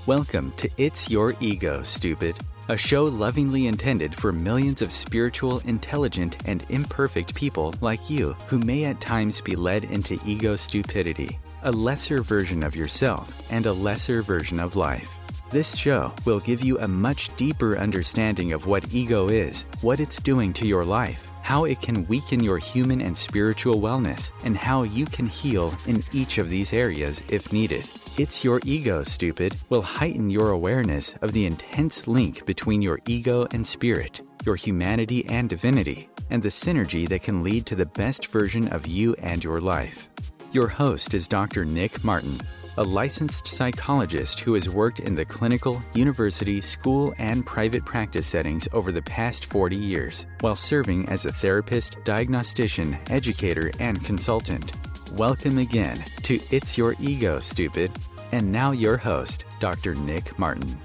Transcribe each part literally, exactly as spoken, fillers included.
Welcome to It's Your Ego, Stupid, a show lovingly intended for millions of spiritual, intelligent, and imperfect people like you who may at times be led into ego stupidity, a lesser version of yourself and a lesser version of life. This show will give you a much deeper understanding of what ego is, what it's doing to your life, how it can weaken your human and spiritual wellness, and how you can heal in each of these areas if needed. It's Your Ego, Stupid will heighten your awareness of the intense link between your ego and spirit, your humanity and divinity, and the synergy that can lead to the best version of you and your life. Your host is Doctor Nick Martin, a licensed psychologist who has worked in the clinical, university, school, and private practice settings over the past forty years, while serving as a therapist, diagnostician, educator, and consultant. Welcome again to It's Your Ego, Stupid. And now your host, Doctor Nick Martin.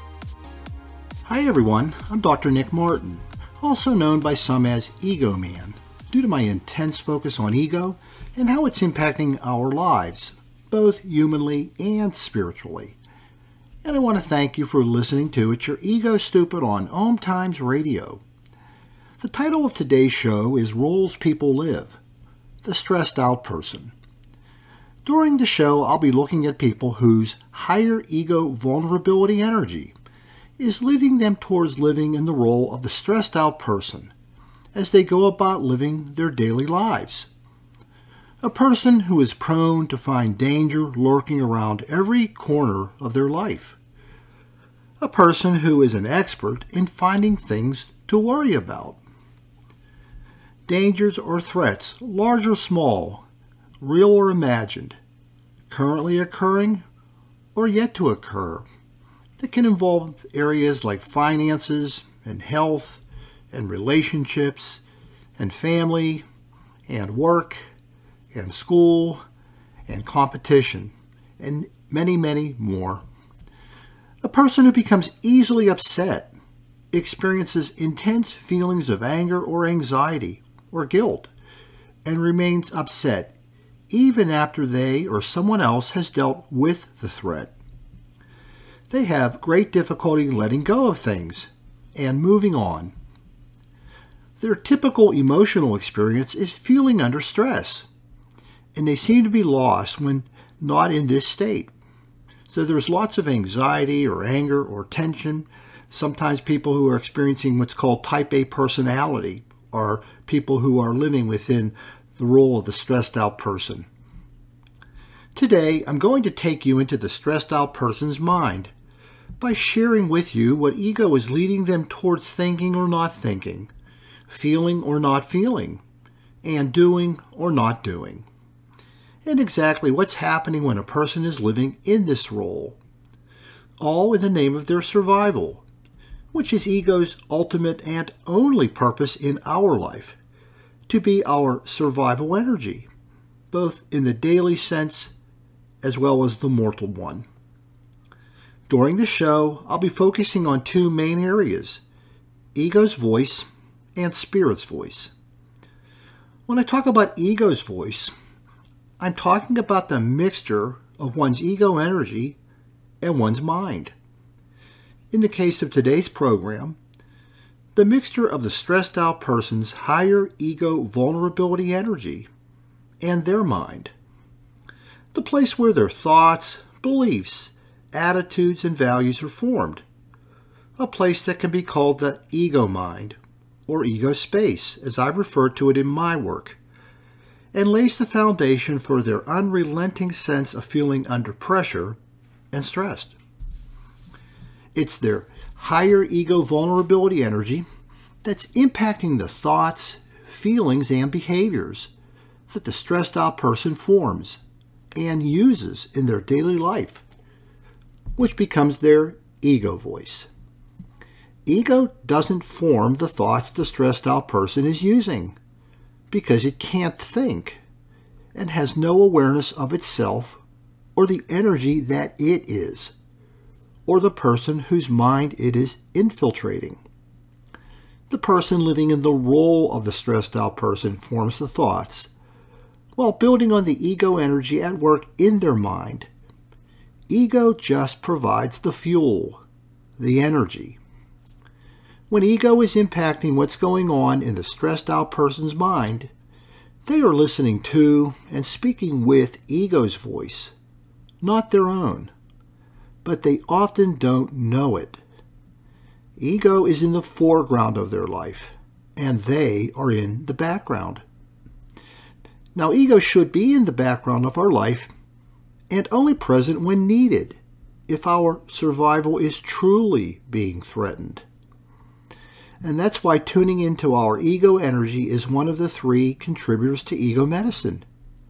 Hi everyone, I'm Doctor Nick Martin, also known by some as Ego Man, due to my intense focus on ego and how it's impacting our lives, both humanly and spiritually. And I want to thank you for listening to It's Your Ego Stupid on Om Times Radio. The title of today's show is Roles People Live, the Stressed Out Person. During the show, I'll be looking at people whose higher ego vulnerability energy is leading them towards living in the role of the stressed out person as they go about living their daily lives. A person who is prone to find danger lurking around every corner of their life. A person who is an expert in finding things to worry about. Dangers or threats, large or small, real or imagined, currently occurring or yet to occur, that can involve areas like finances and health and relationships and family and work and school and competition and many, many more. A person who becomes easily upset experiences intense feelings of anger or anxiety or guilt and remains upset even after they or someone else has dealt with the threat. They have great difficulty letting go of things and moving on. Their typical emotional experience is feeling under stress, and they seem to be lost when not in this state. So there's lots of anxiety or anger or tension. Sometimes people who are experiencing what's called type A personality are people who are living within the role of the stressed out person. Today, I'm going to take you into the stressed out person's mind by sharing with you what ego is leading them towards thinking or not thinking, feeling or not feeling, and doing or not doing, and exactly what's happening when a person is living in this role, all in the name of their survival, which is ego's ultimate and only purpose in our life, to be our survival energy, both in the daily sense as well as the mortal one. During the show, I'll be focusing on two main areas, ego's voice and spirit's voice. When I talk about ego's voice, I'm talking about the mixture of one's ego energy and one's mind. In the case of today's program, the mixture of the stressed out person's higher ego vulnerability energy and their mind. The place where their thoughts, beliefs, attitudes, and values are formed. A place that can be called the ego mind, or ego space, as I refer to it in my work, and lays the foundation for their unrelenting sense of feeling under pressure and stressed. It's their higher ego vulnerability energy that's impacting the thoughts, feelings, and behaviors that the stressed out person forms and uses in their daily life, which becomes their ego voice. Ego doesn't form the thoughts the stressed out person is using because it can't think and has no awareness of itself or the energy that it is, or the person whose mind it is infiltrating. The person living in the role of the stressed out person forms the thoughts, while building on the ego energy at work in their mind ego just provides the fuel, the energy. When ego is impacting what's going on in the stressed out person's mind, they are listening to and speaking with ego's voice, not their own, but they often don't know it. Ego is in the foreground of their life, and they are in the background. Now, ego should be in the background of our life and only present when needed, if our survival is truly being threatened. And that's why tuning into our ego energy is one of the three contributors to ego medicine.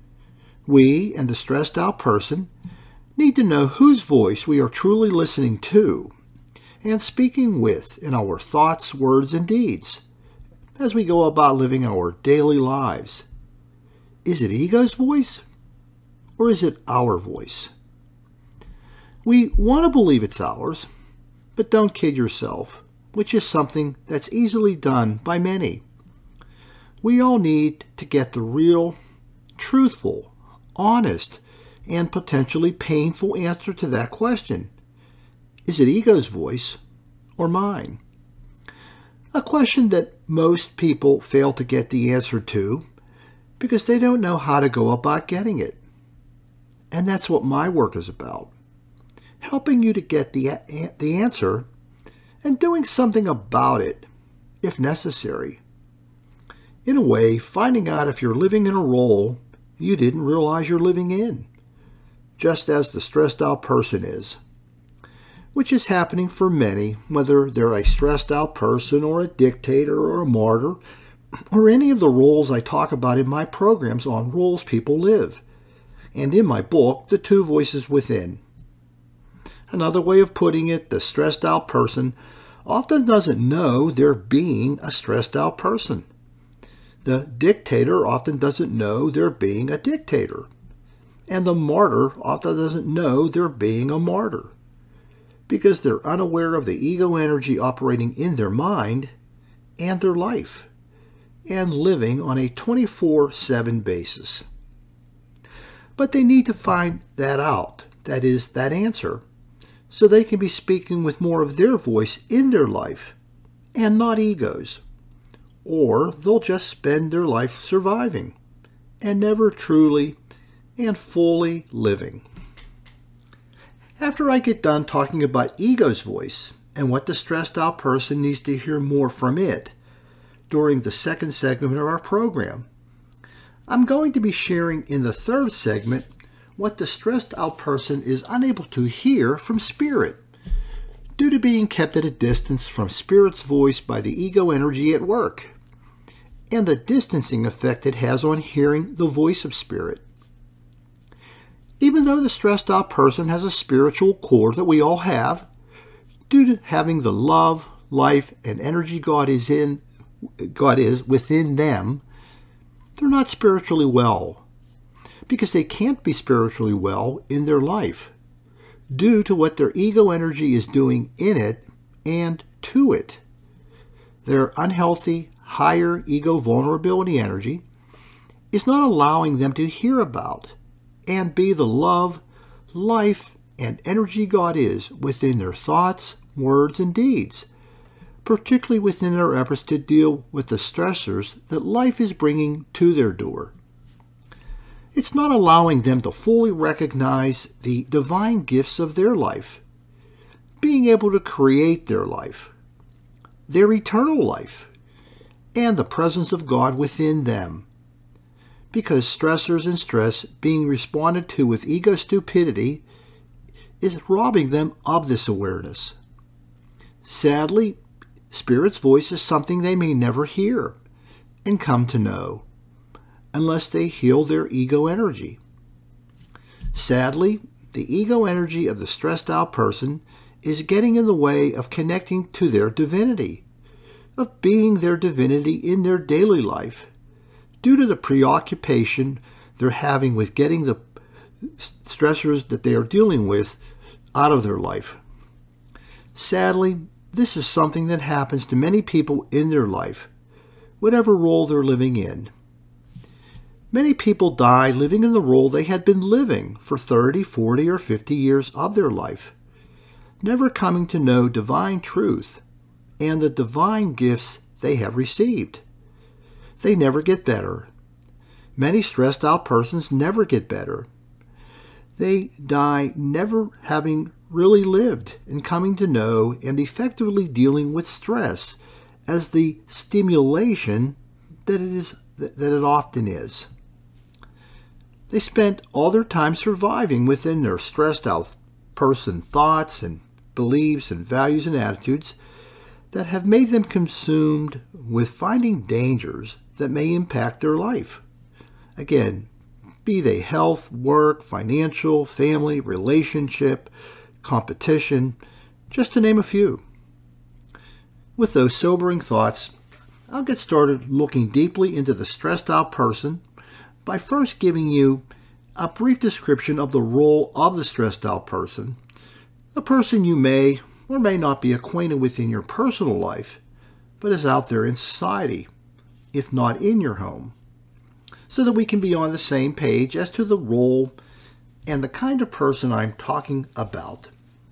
We and the stressed out person need to know whose voice we are truly listening to and speaking with in our thoughts, words, and deeds as we go about living our daily lives. Is it ego's voice or is it our voice? We want to believe it's ours, but don't kid yourself, which is something that's easily done by many. We all need to get the real, truthful, honest, and potentially painful answer to that question. Is it ego's voice or mine? A question that most people fail to get the answer to because they don't know how to go about getting it. And that's what my work is about, helping you to get the, the answer and doing something about it, if necessary. In a way, finding out if you're living in a role you didn't realize you're living in, just as the stressed out person is, which is happening for many, whether they're a stressed out person or a dictator or a martyr, or any of the roles I talk about in my programs on roles people live, and in my book, The Two Voices Within. Another way of putting it, the stressed out person often doesn't know they're being a stressed out person. The dictator often doesn't know they're being a dictator. And the martyr often doesn't know they're being a martyr, because they're unaware of the ego energy operating in their mind and their life, and living on a twenty-four seven basis. But they need to find that out, that is, that answer, so they can be speaking with more of their voice in their life, and not ego's. Or they'll just spend their life surviving, and never truly and fully living. After I get done talking about ego's voice and what the stressed out person needs to hear more from it during the second segment of our program, I'm going to be sharing in the third segment what the stressed out person is unable to hear from spirit due to being kept at a distance from spirit's voice by the ego energy at work, and the distancing effect it has on hearing the voice of spirit. Even though the stressed out person has a spiritual core that we all have, due to having the love, life, and energy God is in, God is within them, they're not spiritually well, because they can't be spiritually well in their life, due to what their ego energy is doing in it and to it. Their unhealthy, higher ego vulnerability energy is not allowing them to hear about and be the love, life, and energy God is within their thoughts, words, and deeds, particularly within their efforts to deal with the stressors that life is bringing to their door. It's not allowing them to fully recognize the divine gifts of their life, being able to create their life, their eternal life, and the presence of God within them. Because stressors and stress being responded to with ego stupidity is robbing them of this awareness. Sadly, Spirit's voice is something they may never hear and come to know unless they heal their ego energy. Sadly, the ego energy of the stressed out person is getting in the way of connecting to their divinity, of being their divinity in their daily life, due to the preoccupation they're having with getting the stressors that they are dealing with out of their life. Sadly, this is something that happens to many people in their life, whatever role they're living in. Many people die living in the role they had been living for thirty, forty, or fifty years of their life, never coming to know divine truth and the divine gifts they have received. They never get better. Many stressed out persons never get better. They die never having really lived and coming to know and effectively dealing with stress as the stimulation that it is that it often is. They spent all their time surviving within their stressed out person thoughts and beliefs and values and attitudes that have made them consumed with finding dangers that may impact their life. Again, be they health, work, financial, family, relationship, competition, just to name a few. With those sobering thoughts, I'll get started looking deeply into the stressed out person by first giving you a brief description of the role of the stressed out person, a person you may or may not be acquainted with in your personal life, but is out there in society, if not in your home, so that we can be on the same page as to the role and the kind of person I'm talking about.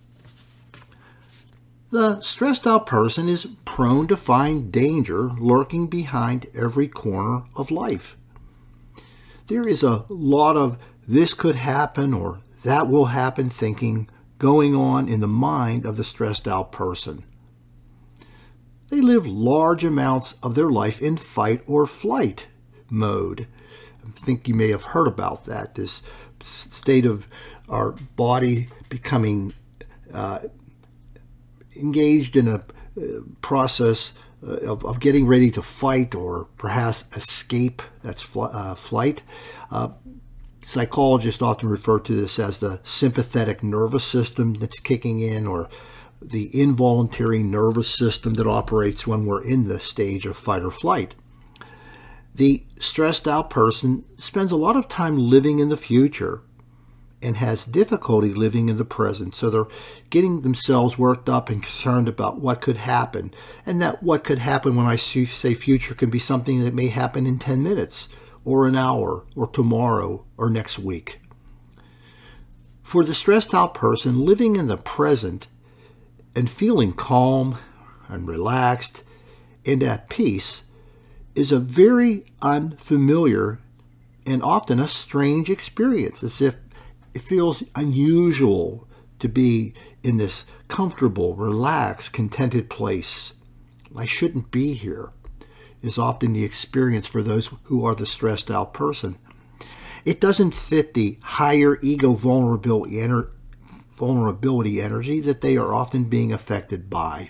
The stressed out person is prone to find danger lurking behind every corner of life. There is a lot of this could happen or that will happen thinking going on in the mind of the stressed out person. They live large amounts of their life in fight or flight mode. I think you may have heard about that, this state of our body becoming uh, engaged in a uh, process uh, of, of getting ready to fight or perhaps escape. That's fl- uh, flight. Uh, psychologists often refer to this as the sympathetic nervous system that's kicking in, or the involuntary nervous system that operates when we're in the stage of fight or flight. The stressed out person spends a lot of time living in the future and has difficulty living in the present. So they're getting themselves worked up and concerned about what could happen. And that what could happen, when I say future, can be something that may happen in ten minutes or an hour or tomorrow or next week. For the stressed out person, living in the present and feeling calm and relaxed and at peace is a very unfamiliar and often a strange experience, as if it feels unusual to be in this comfortable, relaxed, contented place. I shouldn't be here, is often the experience for those who are the stressed out person. It doesn't fit the higher ego vulnerability, ener- vulnerability energy that they are often being affected by.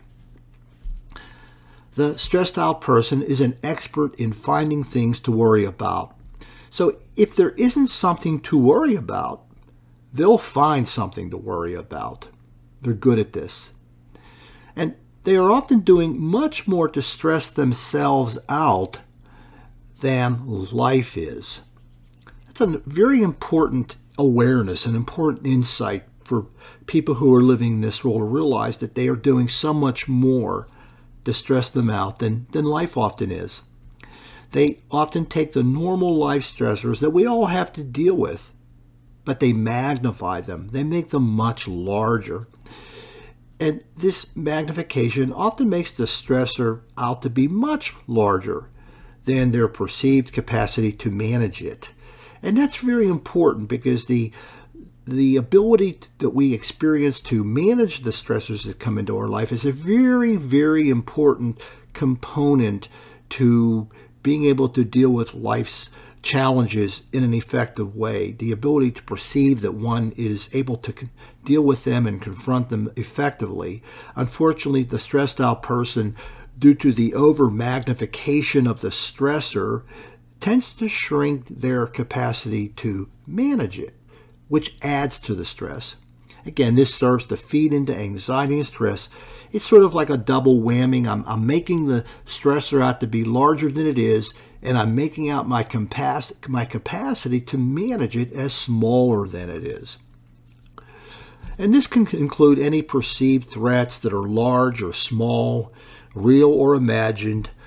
The stressed out person is an expert in finding things to worry about. So if there isn't something to worry about, they'll find something to worry about. They're good at this. And they are often doing much more to stress themselves out than life is. That's a very important awareness, an important insight for people who are living in this role, to realize that they are doing so much more to stress them out than, than life often is. They often take the normal life stressors that we all have to deal with, but they magnify them. They make them much larger. And this magnification often makes the stressor out to be much larger than their perceived capacity to manage it. And that's very important, because the the ability that we experience to manage the stressors that come into our life is a very, very important component to being able to deal with life's challenges in an effective way. The ability to perceive that one is able to deal with them and confront them effectively. Unfortunately, the stressed out person, due to the over magnification of the stressor, tends to shrink their capacity to manage it, which adds to the stress. Again, this serves to feed into anxiety and stress. It's sort of like a double whammy. I'm, I'm making the stressor out to be larger than it is, and I'm making out my, capac- my capacity to manage it as smaller than it is. And this can include any perceived threats that are large or small, real or imagined,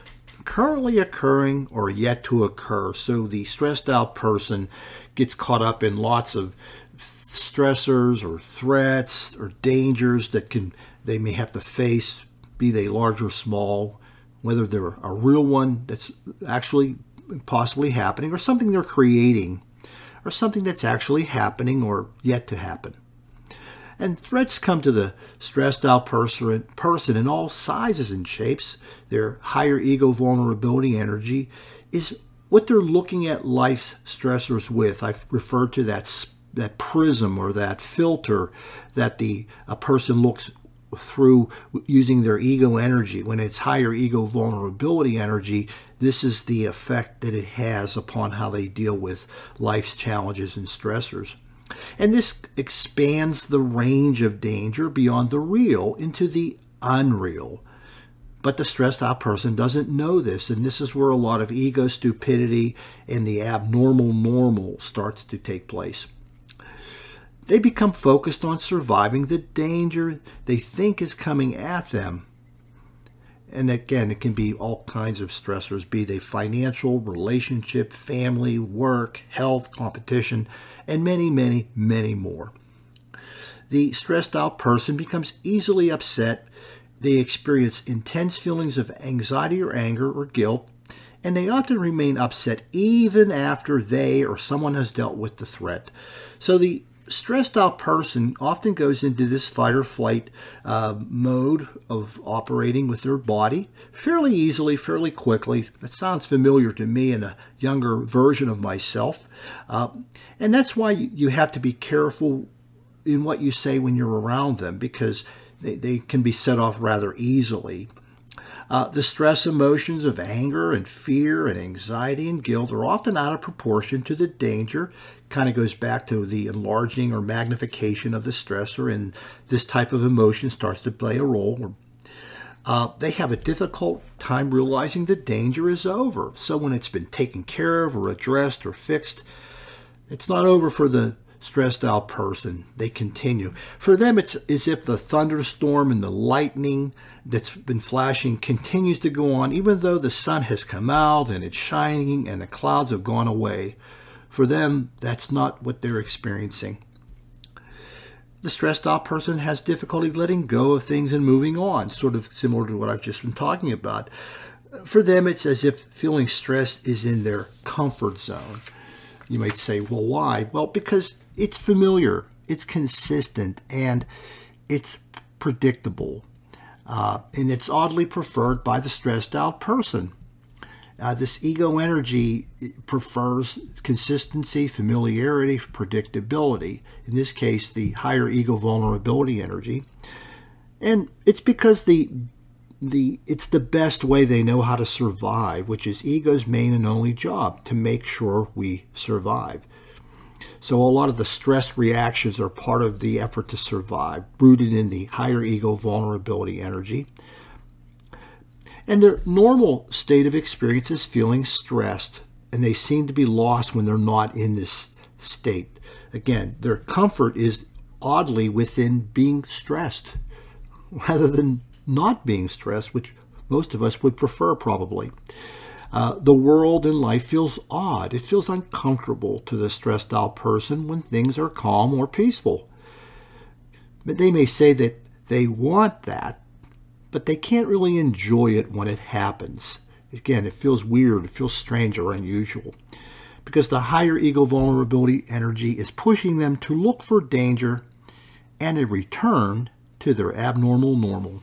currently occurring or yet to occur. So the stressed out person gets caught up in lots of stressors or threats or dangers that can they may have to face, be they large or small, whether they're a real one that's actually possibly happening or something they're creating or something that's actually happening or yet to happen. And threats come to the stressed out person, person in all sizes and shapes. Their higher ego vulnerability energy is what they're looking at life's stressors with. I've referred to that, that prism or that filter that the a person looks through using their ego energy. When it's higher ego vulnerability energy, this is the effect that it has upon how they deal with life's challenges and stressors. And this expands the range of danger beyond the real into the unreal. But the stressed out person doesn't know this, and this is where a lot of ego stupidity and the abnormal normal starts to take place. They become focused on surviving the danger they think is coming at them. And again, it can be all kinds of stressors, be they financial, relationship, family, work, health, competition, and many, many, many more. The stressed out person becomes easily upset. They experience intense feelings of anxiety or anger or guilt, and they often remain upset even after they or someone has dealt with the threat. So the stressed out person often goes into this fight or flight uh, mode of operating with their body fairly easily, fairly quickly. That sounds familiar to me and a younger version of myself. Uh, and that's why you have to be careful in what you say when you're around them, because they, they can be set off rather easily. Uh, the stress emotions of anger and fear and anxiety and guilt are often out of proportion to the danger. Kind of goes back to the enlarging or magnification of the stressor, and this type of emotion starts to play a role. Uh, they have a difficult time realizing the danger is over. So when it's been taken care of or addressed or fixed, it's not over for the stressed out person. They continue. For them, it's as if the thunderstorm and the lightning that's been flashing continues to go on, even though the sun has come out and it's shining and the clouds have gone away. For them, that's not what they're experiencing. The stressed out person has difficulty letting go of things and moving on, sort of similar to what I've just been talking about. For them, it's as if feeling stress is in their comfort zone. You might say, well, why? Well, because it's familiar, it's consistent, and it's predictable. Uh, and it's oddly preferred by the stressed out person. Uh, this ego energy prefers consistency, familiarity, predictability. In this case, the higher ego vulnerability energy. And it's because the the it's the best way they know how to survive, which is ego's main and only job, to make sure we survive. So a lot of the stress reactions are part of the effort to survive, rooted in the higher ego vulnerability energy. And their normal state of experience is feeling stressed, and they seem to be lost when they're not in this state. Again, their comfort is oddly within being stressed rather than not being stressed, which most of us would prefer probably. Uh, the world and life feels odd. It feels uncomfortable to the stressed out person when things are calm or peaceful. But they may say that they want that, but they can't really enjoy it when it happens. Again, it feels weird, it feels strange or unusual, because the higher ego vulnerability energy is pushing them to look for danger and a return to their abnormal normal.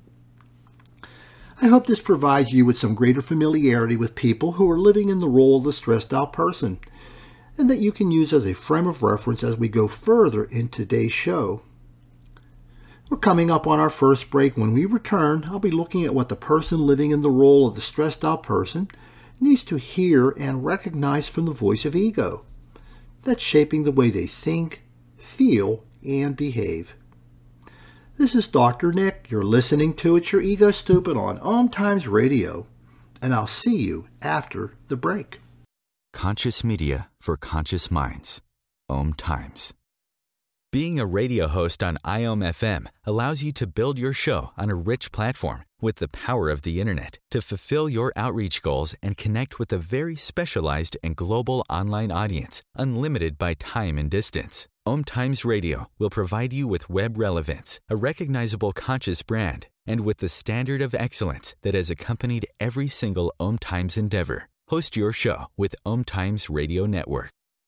I hope this provides you with some greater familiarity with people who are living in the role of the stressed out person, and that you can use as a frame of reference as we go further in today's show. We're coming up on our first break. When we return, I'll be looking at what the person living in the role of the stressed out person needs to hear and recognize from the voice of ego that's shaping the way they think, feel, and behave. This is Doctor Nick. You're listening to It's Your Ego Stupid on Om Times Radio, and I'll see you after the break. Conscious media for conscious minds. Om Times. Being a radio host on I O M F M allows you to build your show on a rich platform with the power of the internet to fulfill your outreach goals and connect with a very specialized and global online audience, unlimited by time and distance. Om Times Radio will provide you with web relevance, a recognizable conscious brand, and with the standard of excellence that has accompanied every single Om Times endeavor. Host your show with Om Times Radio Network.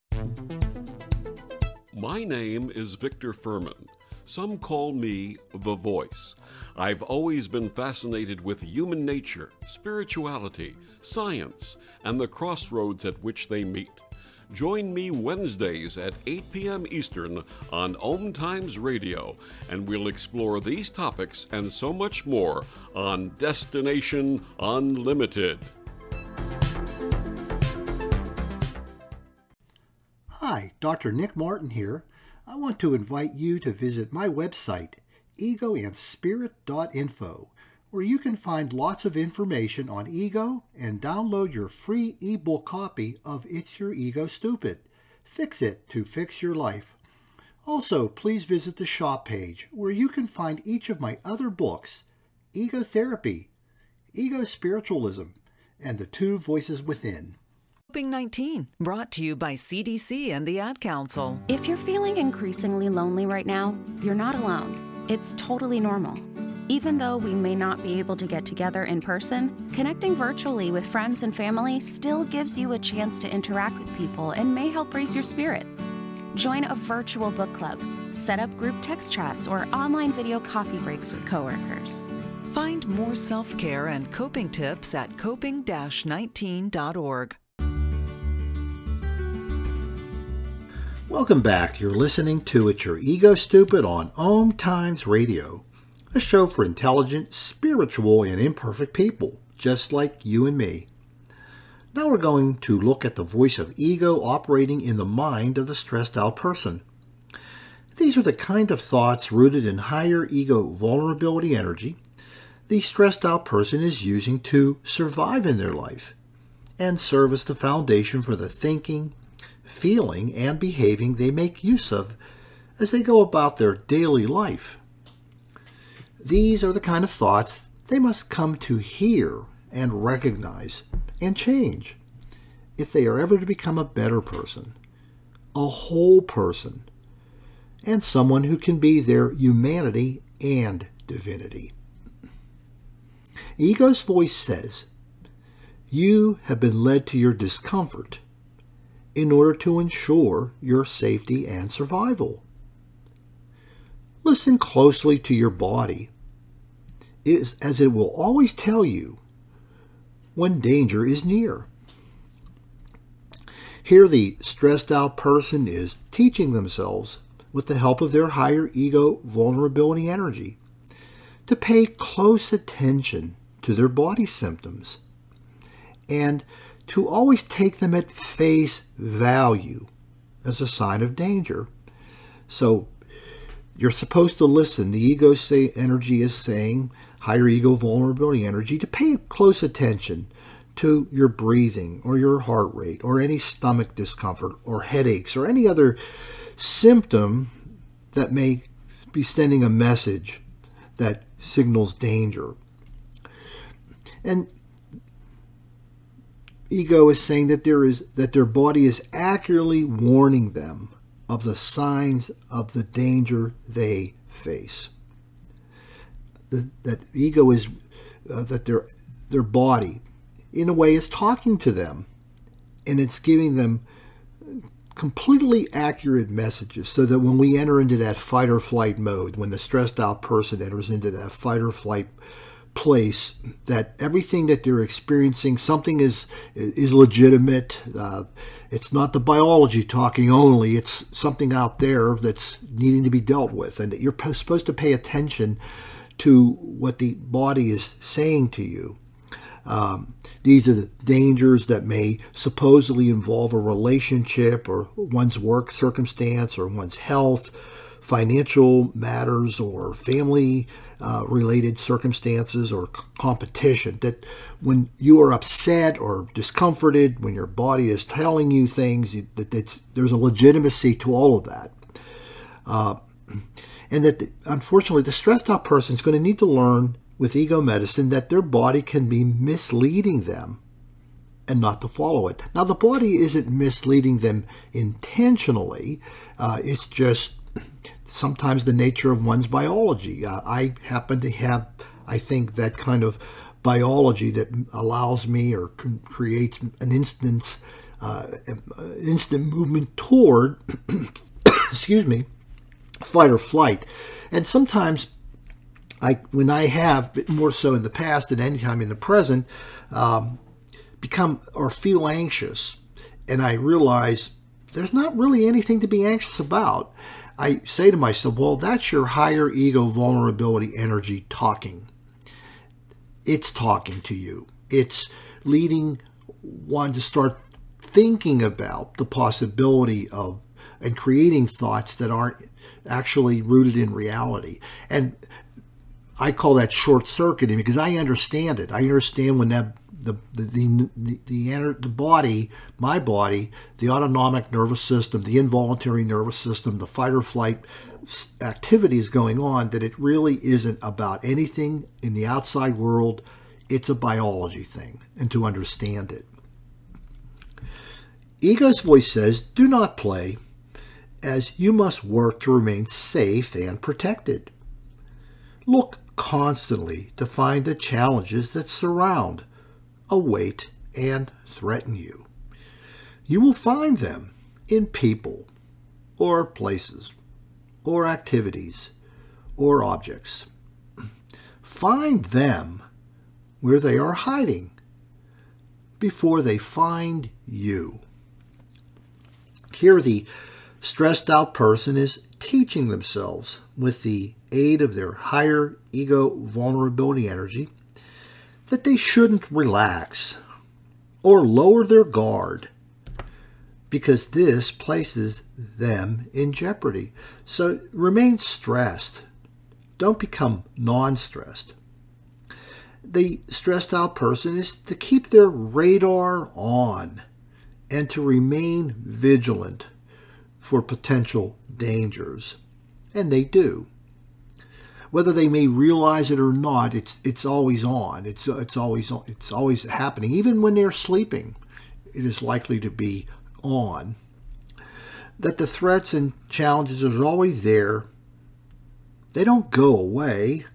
My name is Victor Furman. Some call me The Voice. I've always been fascinated with human nature, spirituality, science, and the crossroads at which they meet. Join me Wednesdays at eight p.m. Eastern on Om Times Radio, and we'll explore these topics and so much more on Destination Unlimited. Hi, Doctor Nick Martin here. I want to invite you to visit my website, ego and spirit dot info, where you can find lots of information on ego and download your free ebook copy of It's Your Ego Stupid. Fix it to fix your life. Also, please visit the shop page where you can find each of my other books, Ego Therapy, Ego Spiritualism, and The Two Voices Within. Coping nineteen, brought to you by C D C and the Ad Council. If you're feeling increasingly lonely right now, you're not alone. It's totally normal. Even though we may not be able to get together in person, connecting virtually with friends and family still gives you a chance to interact with people and may help raise your spirits. Join a virtual book club, set up group text chats, or online video coffee breaks with coworkers. Find more self-care and coping tips at coping dash nineteen dot org. Welcome back. You're listening to It's Your Ego Stupid on Om Times Radio, a show for intelligent, spiritual, and imperfect people, just like you and me. Now we're going to look at the voice of ego operating in the mind of the stressed out person. These are the kind of thoughts rooted in higher ego vulnerability energy the stressed out person is using to survive in their life and serve as the foundation for the thinking, feeling, and behaving they make use of as they go about their daily life. These are the kind of thoughts they must come to hear and recognize and change if they are ever to become a better person, a whole person, and someone who can be their humanity and divinity. Ego's voice says, "You have been led to your discomfort in order to ensure your safety and survival. Listen closely to your body, as it will always tell you when danger is near." Here the stressed out person is teaching themselves, with the help of their higher ego vulnerability energy, to pay close attention to their body symptoms and to always take them at face value as a sign of danger. So you're supposed to listen. The ego say, energy is saying, higher ego vulnerability energy, to pay close attention to your breathing or your heart rate or any stomach discomfort or headaches or any other symptom that may be sending a message that signals danger. And ego is saying that there is that their body is accurately warning them of the signs of the danger they face. The, that ego is uh, that their their body, in a way, is talking to them, and it's giving them completely accurate messages, so that when we enter into that fight or flight mode, when the stressed out person enters into that fight or flight place, that everything that they're experiencing, something is is legitimate. Uh, it's not the biology talking only. It's something out there that's needing to be dealt with, and you're supposed to pay attention to what the body is saying to you. Um, these are the dangers that may supposedly involve a relationship or one's work circumstance or one's health, financial matters, or family uh, related circumstances or c- competition. That when you are upset or discomforted, when your body is telling you things, you, that it's, there's a legitimacy to all of that. Uh, and that, the, unfortunately, the stressed out person is going to need to learn with ego medicine that their body can be misleading them and not to follow it. Now, the body isn't misleading them intentionally. Uh, it's just sometimes the nature of one's biology. Uh, I happen to have, I think, that kind of biology that allows me or creates an instance, uh, instant movement toward, excuse me, fight or flight. And sometimes, I, when I have, more so in the past than any time in the present, um, become or feel anxious, and I realize there's not really anything to be anxious about, I say to myself, well, that's your higher ego vulnerability energy talking. It's talking to you. It's leading one to start thinking about the possibility of and creating thoughts that aren't actually rooted in reality. And I call that short-circuiting because I understand it. I understand when that the the the the, the, the body, my body, the autonomic nervous system, the involuntary nervous system, the fight or flight activity is going on, that it really isn't about anything in the outside world. It's a biology thing, and to understand it. Ego's voice says, do not play, as you must work to remain safe and protected. Look constantly to find the challenges that surround, await, and threaten you. You will find them in people, or places, or activities, or objects. Find them where they are hiding before they find you. Here the stressed out person is teaching themselves with the aid of their higher ego vulnerability energy that they shouldn't relax or lower their guard because this places them in jeopardy. So remain stressed. Don't become non-stressed. The stressed out person is to keep their radar on and to remain vigilant for potential dangers. And they do. Whether they may realize it or not, it's it's always on. It's it's always it's always happening. Even when they're sleeping, it is likely to be on. That the threats and challenges are always there. They don't go away.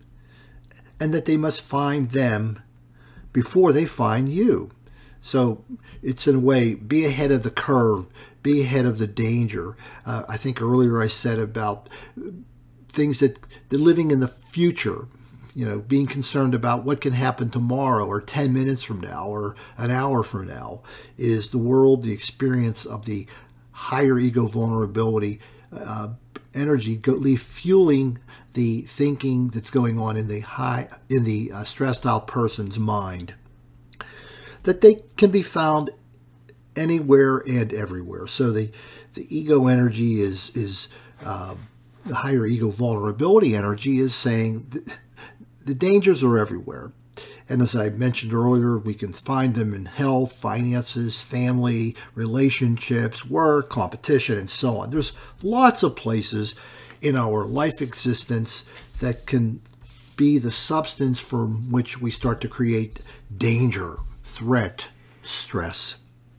And that they must find them before they find you. So it's in a way, be ahead of the curve, be ahead of the danger. Uh, I think earlier I said about things that they're living in the future, you know, being concerned about what can happen tomorrow or ten minutes from now or an hour from now. Is the world, the experience of the higher ego vulnerability uh, energy go, fueling the thinking that's going on in the high in the uh, stressed out person's mind. That they can be found anywhere and everywhere. So the the ego energy is is uh, the higher ego vulnerability energy is saying th- the dangers are everywhere. And as I mentioned earlier, we can find them in health, finances, family, relationships, work, competition, and so on. There's lots of places in our life existence that can be the substance from which we start to create danger, threat, stress.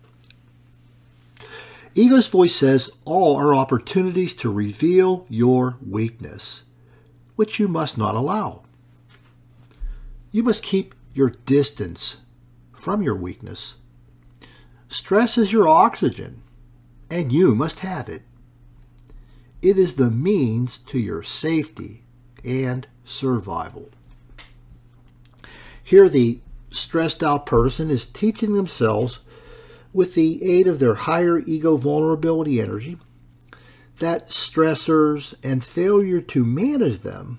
Ego's voice says all are opportunities to reveal your weakness, which you must not allow. You must keep your distance from your weakness. Stress is your oxygen, and you must have it. It is the means to your safety and survival. Here the stressed out person is teaching themselves with the aid of their higher ego vulnerability energy that stressors and failure to manage them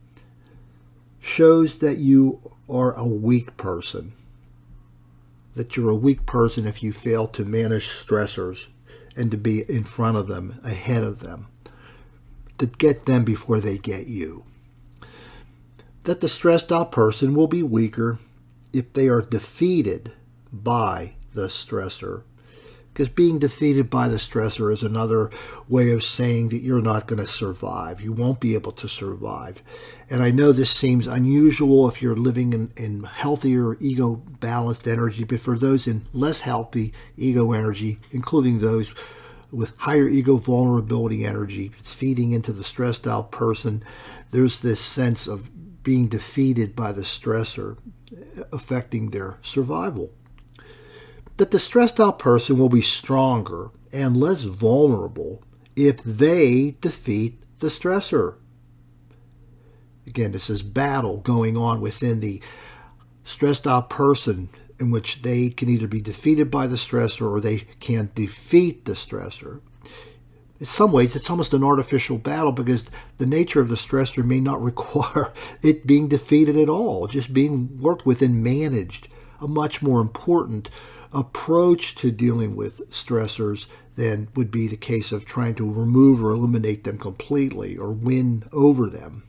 shows that you are a weak person. That you're a weak person if you fail to manage stressors and to be in front of them, ahead of them, to get them before they get you. That the stressed out person will be weaker if they are defeated by the stressor. because being defeated by the stressor is another way of saying that you're not going to survive. You won't be able to survive. And I know this seems unusual if you're living in, in healthier ego-balanced energy, but for those in less healthy ego energy, including those with higher ego vulnerability energy, it's feeding into the stressed out person, there's this sense of being defeated by the stressor, affecting their survival. That the stressed out person will be stronger and less vulnerable if they defeat the stressor. Again, this is battle going on within the stressed out person, in which they can either be defeated by the stressor or they can defeat the stressor. In some ways, it's almost an artificial battle because the nature of the stressor may not require it being defeated at all, just being worked with and managed. A much more important approach to dealing with stressors than would be the case of trying to remove or eliminate them completely or win over them.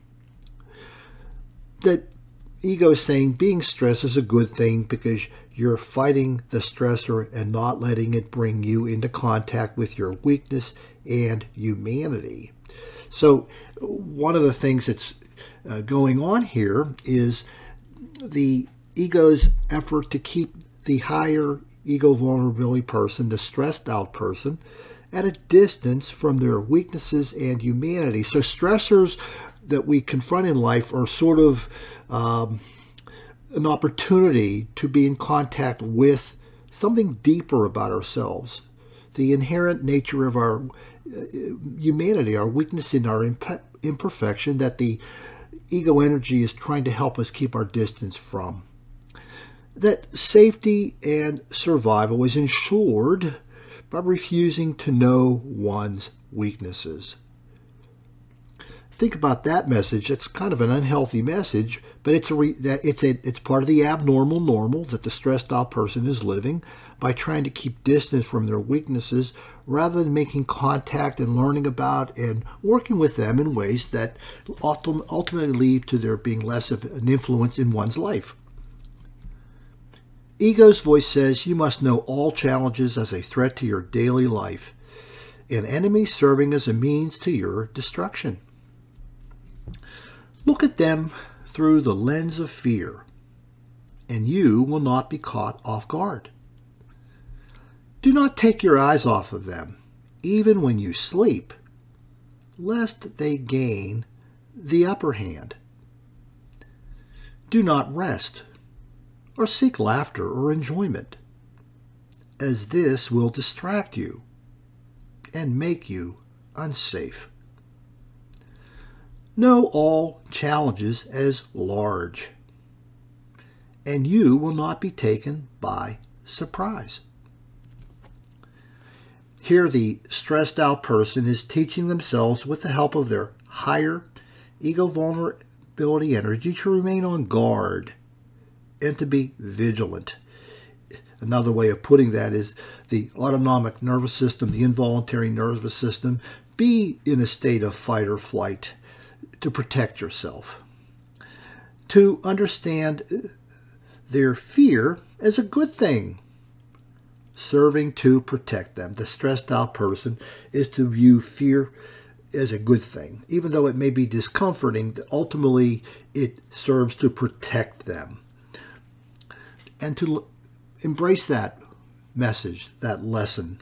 That ego is saying being stressed is a good thing because you're fighting the stressor and not letting it bring you into contact with your weakness and humanity. So one of the things that's uh, going on here is the ego's effort to keep the higher ego vulnerability person, the stressed out person, at a distance from their weaknesses and humanity. So stressors that we confront in life are sort of um, an opportunity to be in contact with something deeper about ourselves, the inherent nature of our uh, humanity, our weakness and our imp- imperfection that the ego energy is trying to help us keep our distance from. That safety and survival is ensured by refusing to know one's weaknesses. Think about that message. It's kind of an unhealthy message, but it's a re, it's a it's part of the abnormal normal that the stressed out person is living by trying to keep distance from their weaknesses rather than making contact and learning about and working with them in ways that ultimately lead to there being less of an influence in one's life. Ego's voice says you must know all challenges as a threat to your daily life, an enemy serving as a means to your destruction. Look at them through the lens of fear, and you will not be caught off guard. Do not take your eyes off of them, even when you sleep, lest they gain the upper hand. Do not rest or seek laughter or enjoyment, as this will distract you and make you unsafe. Know all challenges as large, and you will not be taken by surprise. Here the stressed out person is teaching themselves with the help of their higher ego vulnerability energy to remain on guard and to be vigilant. Another way of putting that is the autonomic nervous system, the involuntary nervous system, be in a state of fight or flight to protect yourself. To understand their fear as a good thing, serving to protect them. The stressed out person is to view fear as a good thing, even though it may be discomforting. Ultimately, it serves to protect them. And to embrace that message, that lesson.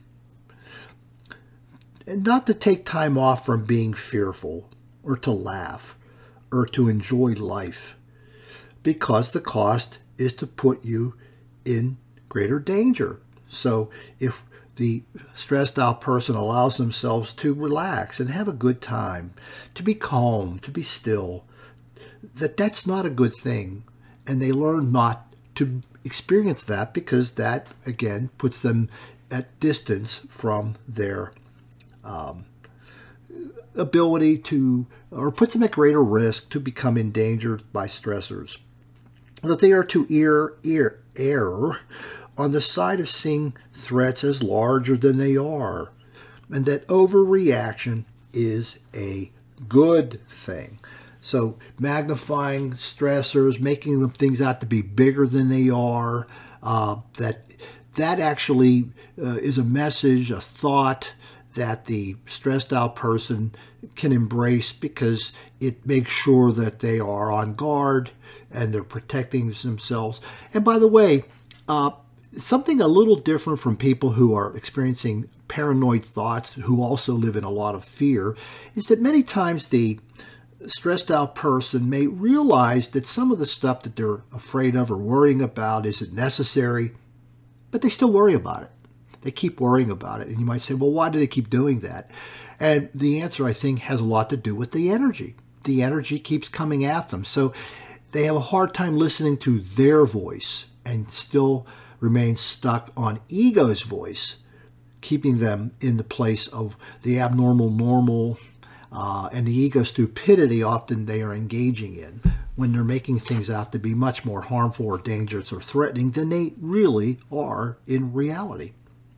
And not to take time off from being fearful, or to laugh, or to enjoy life, because the cost is to put you in greater danger. So if the stressed out person allows themselves to relax and have a good time, to be calm, to be still, that that's not a good thing. And they learn not to experience that because that, again, puts them at distance from their um, ability to, or puts them at greater risk to become endangered by stressors. That they are to err, err, err on the side of seeing threats as larger than they are, and that overreaction is a good thing. So magnifying stressors, making them things out to be bigger than they are, uh, that that actually uh, is a message, a thought that the stressed out person can embrace because it makes sure that they are on guard and they're protecting themselves. And by the way, uh, something a little different from people who are experiencing paranoid thoughts, who also live in a lot of fear, is that many times the stressed out person may realize that some of the stuff that they're afraid of or worrying about isn't necessary, but they still worry about it. They keep worrying about it. And you might say, well, why do they keep doing that? And the answer, I think, has a lot to do with the energy. The energy keeps coming at them. So they have a hard time listening to their voice and still remain stuck on ego's voice, keeping them in the place of the abnormal normal uh, and the ego stupidity often they are engaging in when they're making things out to be much more harmful or dangerous or threatening than they really are in reality.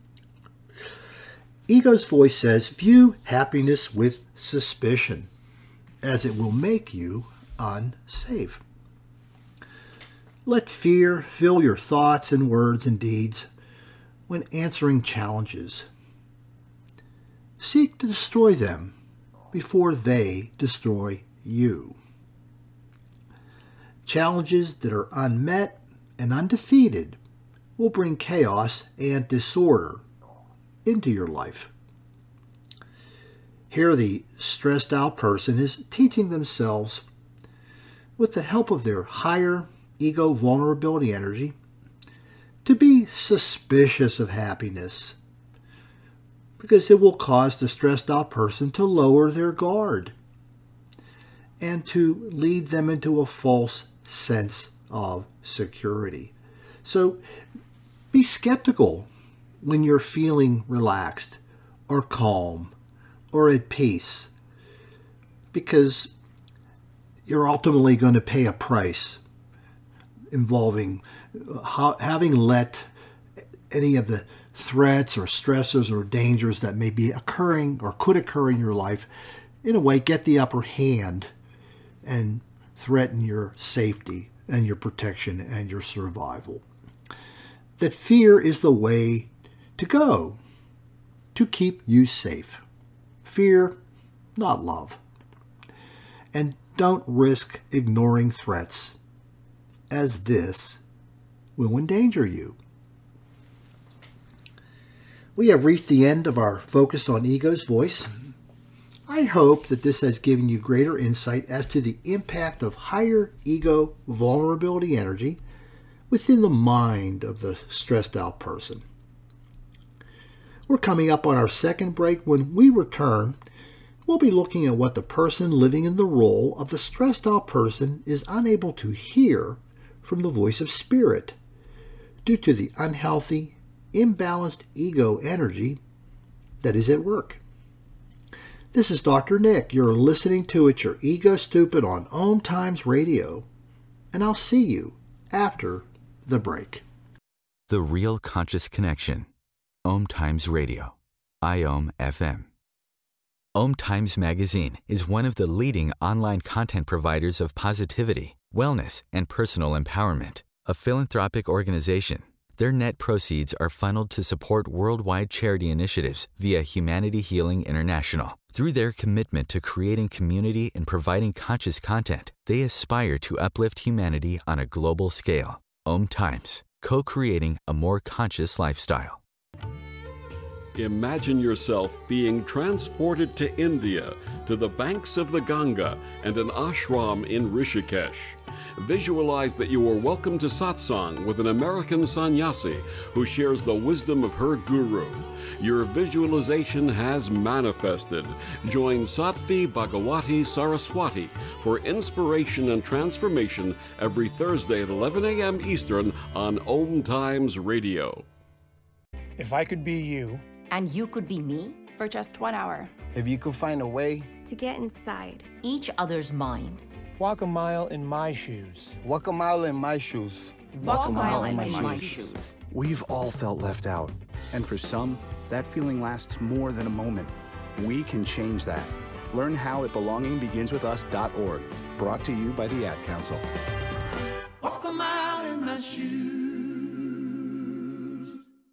Ego's voice says, view happiness with suspicion, as it will make you unsafe. Let fear fill your thoughts and words and deeds when answering challenges. Seek to destroy them before they destroy you. Challenges that are unmet and undefeated will bring chaos and disorder into your life. Here the stressed out person is teaching themselves, with the help of their higher ego vulnerability energy, to be suspicious of happiness, because it will cause the stressed out person to lower their guard and to lead them into a false sense of security. So be skeptical when you're feeling relaxed or calm or at peace, because you're ultimately going to pay a price involving how, having let any of the threats or stresses or dangers that may be occurring or could occur in your life, in a way, get the upper hand and threaten your safety and your protection and your survival. That fear is the way to go to keep you safe. Fear, not love. And don't risk ignoring threats, as this will endanger you. We have reached the end of our focus on ego's voice. I hope that this has given you greater insight as to the impact of higher ego vulnerability energy within the mind of the stressed out person. We're coming up on our second break. When we return, we'll be looking at what the person living in the role of the stressed out person is unable to hear from the voice of spirit due to the unhealthy, imbalanced ego energy that is at work. This is Doctor Nick. You're listening to It's Your Ego Stupid on Om Times Radio, and I'll see you after the break. The Real Conscious Connection. Om Times Radio. I O M F M. Om Times Magazine is one of the leading online content providers of positivity, wellness, and personal empowerment. A philanthropic organization, their net proceeds are funneled to support worldwide charity initiatives via Humanity Healing International. Through their commitment to creating community and providing conscious content, they aspire to uplift humanity on a global scale. Om Times, co-creating a more conscious lifestyle. Imagine yourself being transported to India, to the banks of the Ganga and an ashram in Rishikesh. Visualize that you are welcome to satsang with an American sannyasi who shares the wisdom of her guru. Your visualization has manifested. Join Sattvi Bhagawati Saraswati for inspiration and transformation every Thursday at eleven a.m. Eastern on Om Times Radio. If I could be you, and you could be me, for just one hour. If you could find a way to get inside each other's mind. Walk a mile in my shoes. Walk a mile in my shoes. Walk, Walk a mile, mile in, in my, my shoes. shoes. We've all felt left out. And for some, that feeling lasts more than a moment. We can change that. Learn how at belonging begins with us dot org. Brought to you by the Ad Council. Walk a mile in my shoes.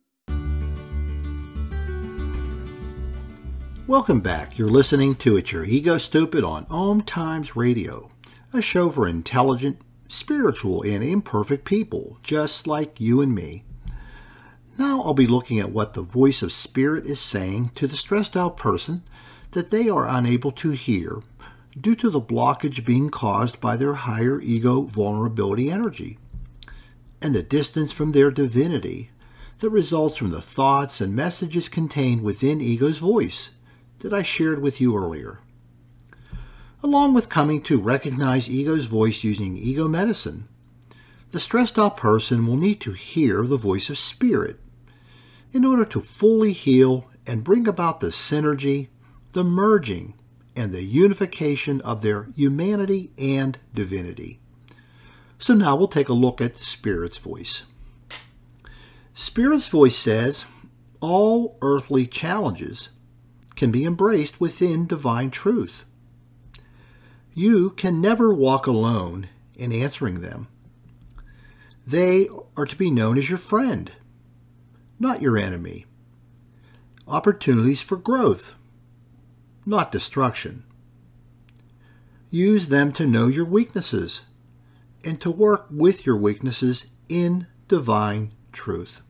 Welcome back. You're listening to It's Your Ego Stupid on Om Times Radio, a show for intelligent, spiritual, and imperfect people, just like you and me. Now I'll be looking at what the voice of spirit is saying to the stressed out person that they are unable to hear due to the blockage being caused by their higher ego vulnerability energy and the distance from their divinity that results from the thoughts and messages contained within ego's voice that I shared with you earlier. Along with coming to recognize ego's voice using ego medicine, the stressed out person will need to hear the voice of spirit in order to fully heal and bring about the synergy, the merging, and the unification of their humanity and divinity. So now we'll take a look at Spirit's voice. Spirit's voice says, all earthly challenges can be embraced within divine truth. You can never walk alone in answering them. They are to be known as your friend, not your enemy. Opportunities for growth, not destruction. Use them to know your weaknesses and to work with your weaknesses in divine truth.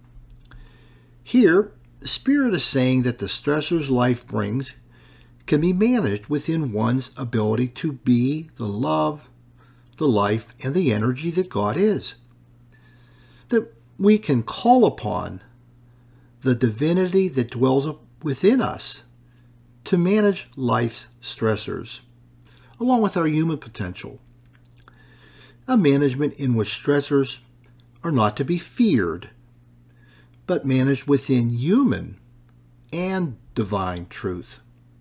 Here, Spirit is saying that the stressors life brings can be managed within one's ability to be the love, the life, and the energy that God is. That we can call upon the divinity that dwells within us to manage life's stressors, along with our human potential. A management in which stressors are not to be feared, but managed within human and divine truth.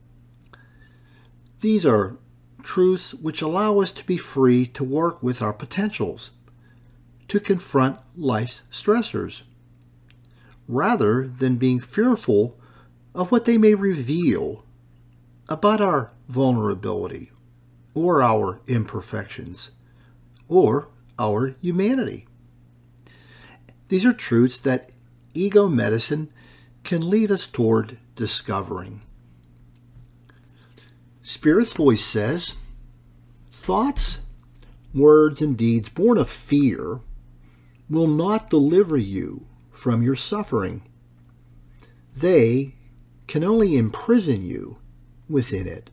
These are truths which allow us to be free to work with our potentials, to confront life's stressors, rather than being fearful of what they may reveal about our vulnerability or our imperfections or our humanity. These are truths that ego medicine can lead us toward discovering. Spirit's voice says, thoughts, words, and deeds born of fear will not deliver you from your suffering. They can only imprison you within it.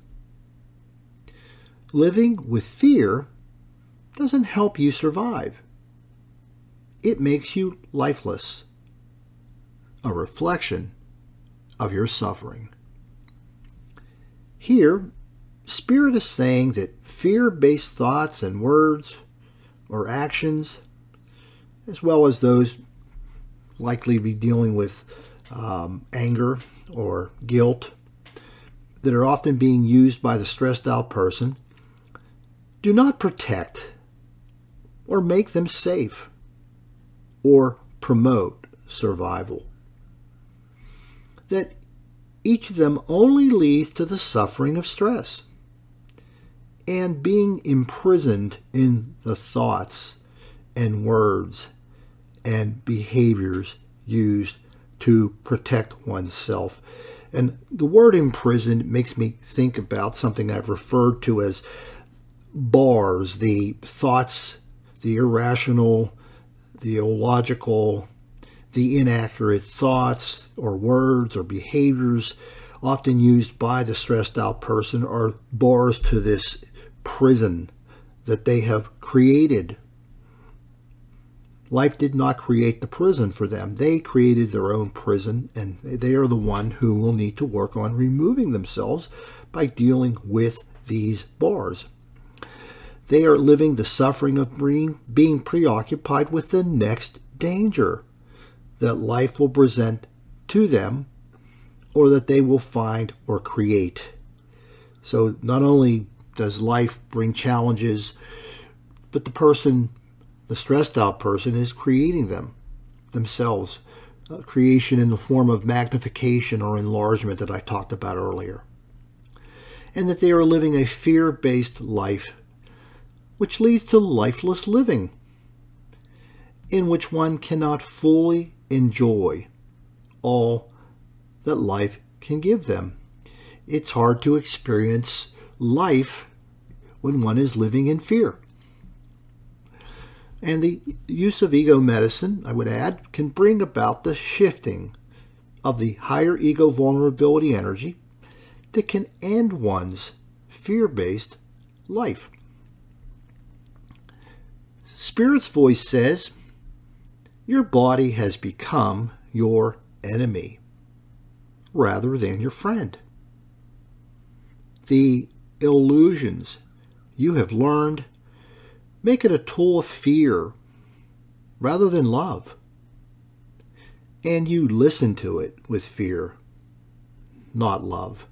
Living with fear doesn't help you survive. It makes you lifeless, a reflection of your suffering. Here, Spirit is saying that fear-based thoughts and words or actions, as well as those likely to be dealing with um, anger or guilt, that are often being used by the stressed out person, do not protect or make them safe or promote survival. That each of them only leads to the suffering of stress and being imprisoned in the thoughts and words and behaviors used to protect oneself. And the word imprisoned makes me think about something I've referred to as bars, the thoughts, the irrational, the illogical, the inaccurate thoughts or words or behaviors often used by the stressed out person are bars to this prison that they have created. Life did not create the prison for them. They created their own prison, and they are the one who will need to work on removing themselves by dealing with these bars. They are living the suffering of being, being preoccupied with the next danger that life will present to them or that they will find or create. So not only does life bring challenges, but the person, the stressed out person, is creating them themselves. Uh, creation in the form of magnification or enlargement that I talked about earlier. And that they are living a fear-based life, which leads to lifeless living, in which one cannot fully enjoy all that life can give them. it's hard to experience life when one is living in fear. And the use of ego medicine, I would add, can bring about the shifting of the higher ego vulnerability energy that can end one's fear-based life. Spirit's voice says, your body has become your enemy rather than your friend. The illusions you have learned make it a tool of fear rather than love. And you listen to it with fear, not love.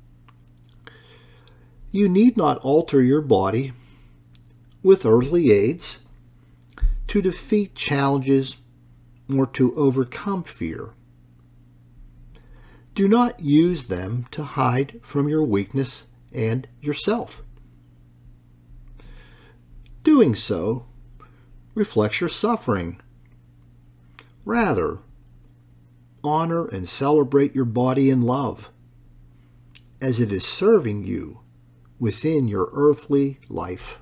You need not alter your body with earthly aids to defeat challenges or to overcome fear. Do not use them to hide from your weakness and yourself. Doing so reflects your suffering. Rather, honor and celebrate your body in love, as it is serving you within your earthly life.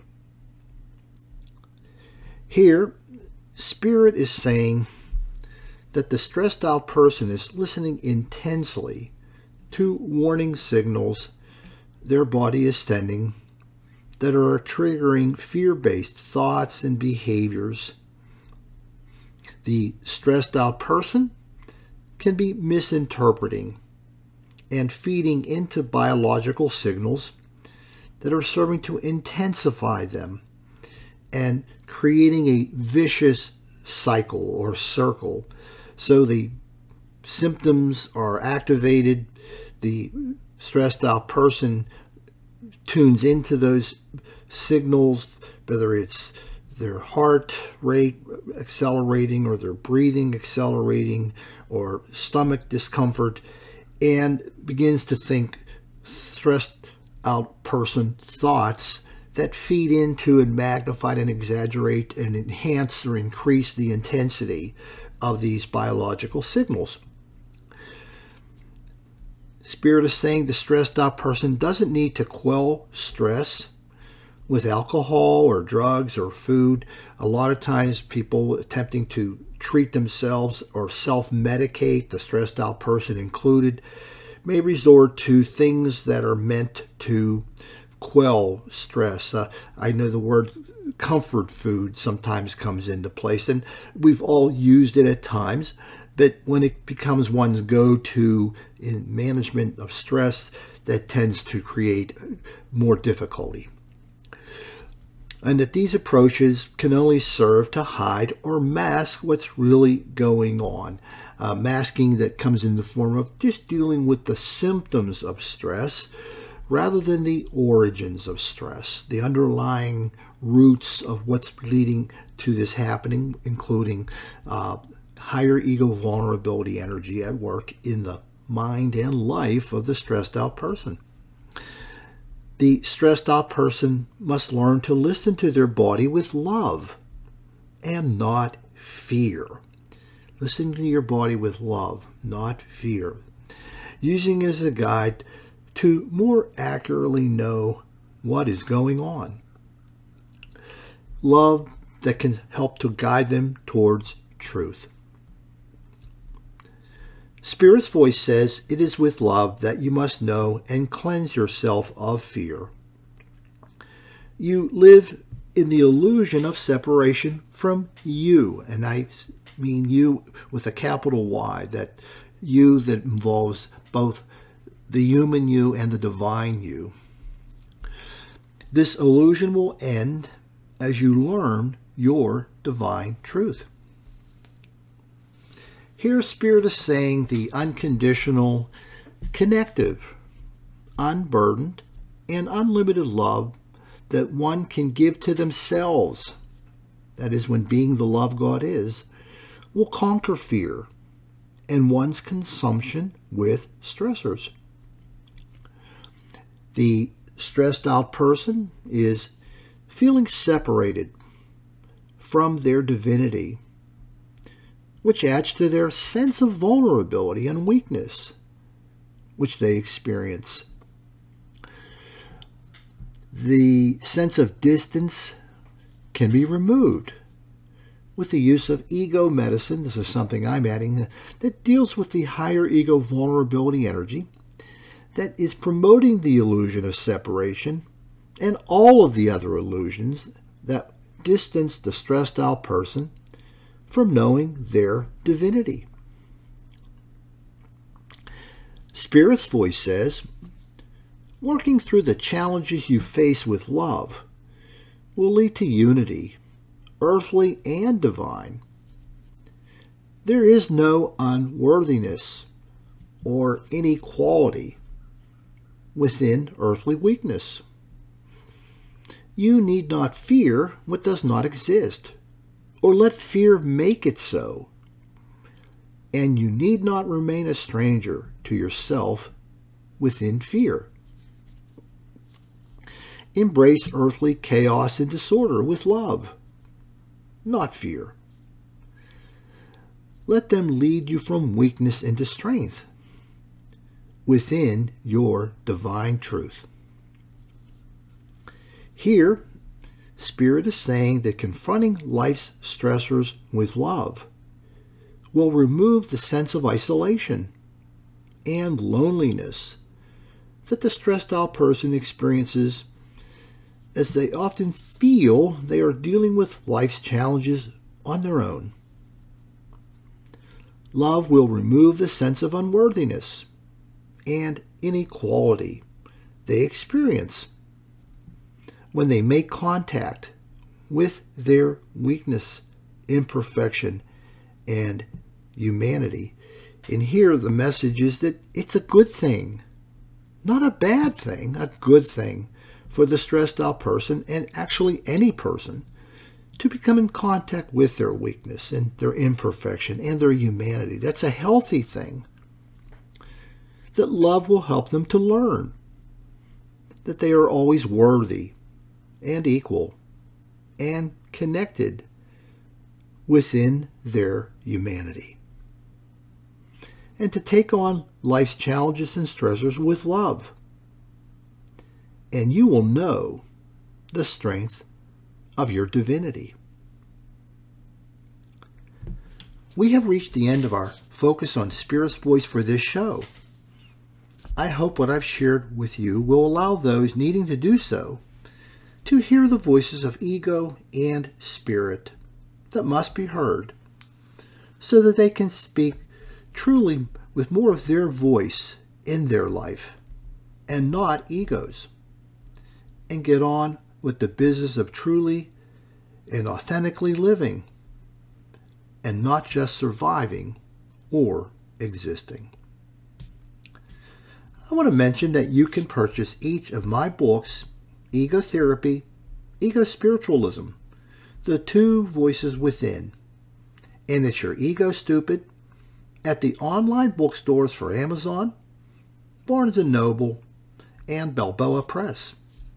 Here, Spirit is saying that the stressed out person is listening intensely to warning signals their body is sending that are triggering fear-based thoughts and behaviors. The stressed out person can be misinterpreting and feeding into biological signals that are serving to intensify them and creating a vicious cycle or circle. So the symptoms are activated, the stressed out person tunes into those signals, whether it's their heart rate accelerating or their breathing accelerating or stomach discomfort, and begins to think stressed out person thoughts that feed into and magnify and exaggerate and enhance or increase the intensity of these biological signals. Spirit is saying the stressed out person doesn't need to quell stress with alcohol or drugs or food. A lot of times people attempting to treat themselves or self-medicate, the stressed out person included, may resort to things that are meant to quell stress. Uh, I know the word comfort food sometimes comes into place, and we've all used it at times, but when it becomes one's go-to in management of stress, that tends to create more difficulty. And that these approaches can only serve to hide or mask what's really going on. Uh, masking that comes in the form of just dealing with the symptoms of stress rather than the origins of stress, the underlying roots of what's leading to this happening, including uh, higher ego vulnerability energy at work in the mind and life of the stressed out person. The stressed out person must learn to listen to their body with love and not fear. Listen to your body with love, not fear. Using it as a guide to more accurately know what is going on. Love that can help to guide them towards truth. Spirit's voice says it is with love that you must know and cleanse yourself of fear. You live in the illusion of separation from you, and I mean you with a capital Y, that you that involves both the human you and the divine you. This illusion will end as you learn your divine truth. Here, Spirit is saying the unconditional, connective, unburdened, and unlimited love that one can give to themselves, that is, when being the love God is, will conquer fear and one's consumption with stressors. The stressed out person is feeling separated from their divinity, which adds to their sense of vulnerability and weakness, which they experience the sense of distance can be removed with the use of ego medicine. This is something I'm adding that deals with the higher ego vulnerability energy that is promoting the illusion of separation and all of the other illusions that distance the stressed out person from knowing their divinity. Spirit's voice says, working through the challenges you face with love will lead to unity, earthly and divine. There is no unworthiness or inequality within earthly weakness. You need not fear what does not exist, or let fear make it so. And you need not remain a stranger to yourself within fear. Embrace earthly chaos and disorder with love, not fear. Let them lead you from weakness into strength within your divine truth. Here, Spirit is saying that confronting life's stressors with love will remove the sense of isolation and loneliness that the stressed out person experiences, as they often feel they are dealing with life's challenges on their own. Love will remove the sense of unworthiness and inequality they experience when they make contact with their weakness, imperfection, and humanity. And here the message is that it's a good thing, not a bad thing, a good thing for the stressed out person, and actually any person, to become in contact with their weakness and their imperfection and their humanity. That's a healthy thing. That love will help them to learn that they are always worthy and equal and connected within their humanity. And to take on life's challenges and stressors with love. And you will know the strength of your divinity. We have reached the end of our focus on Spirit's voice for this show. I hope what I've shared with you will allow those needing to do so to hear the voices of ego and spirit that must be heard, so that they can speak truly with more of their voice in their life and not ego's, and get on with the business of truly and authentically living and not just surviving or existing. I want to mention that you can purchase each of my books, Ego Therapy, Ego Spiritualism, The Two Voices Within, and It's Your Ego Stupid, at the online bookstores for Amazon, Barnes and Noble, and Balboa Press.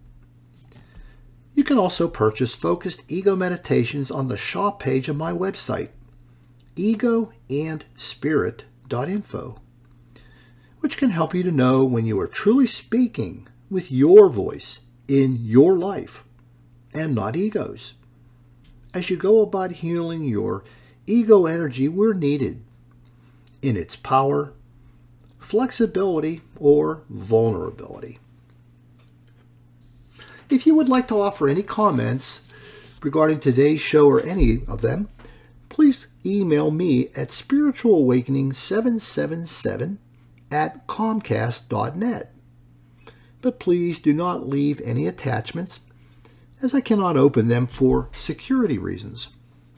You can also purchase focused ego meditations on the shop page of my website, ego and spirit dot info, which can help you to know when you are truly speaking with your voice in your life and not ego's, as you go about healing your ego energy where needed in its power, flexibility, or vulnerability. If you would like to offer any comments regarding today's show or any of them, please email me at spiritual awakening seven seven seven at comcast dot net. But please do not leave any attachments, as I cannot open them for security reasons.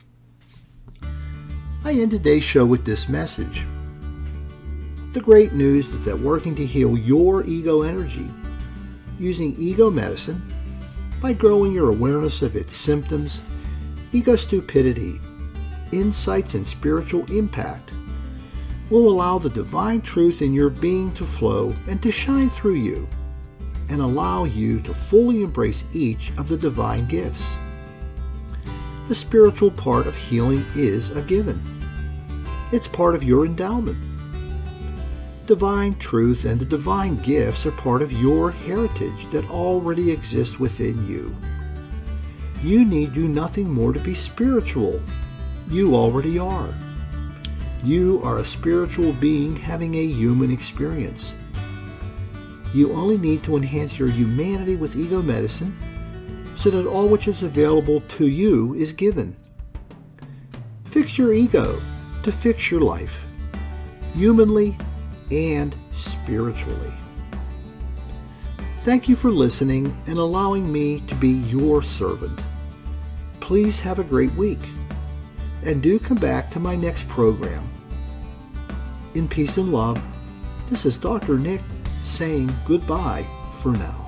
I end today's show with this message. The great news is that working to heal your ego energy using ego medicine by growing your awareness of its symptoms, ego stupidity, insights, and spiritual impact will allow the divine truth in your being to flow and to shine through you, and allow you to fully embrace each of the divine gifts. The spiritual part of healing is a given. It's part of your endowment. Divine truth and the divine gifts are part of your heritage that already exists within you. You need do nothing more to be spiritual. You already are. You are a spiritual being having a human experience. You only need to enhance your humanity with ego medicine so that all which is available to you is given. Fix your ego to fix your life, humanly and spiritually. Thank you for listening and allowing me to be your servant. Please have a great week, and do come back to my next program. In peace and love, this is Doctor Nick saying goodbye for now.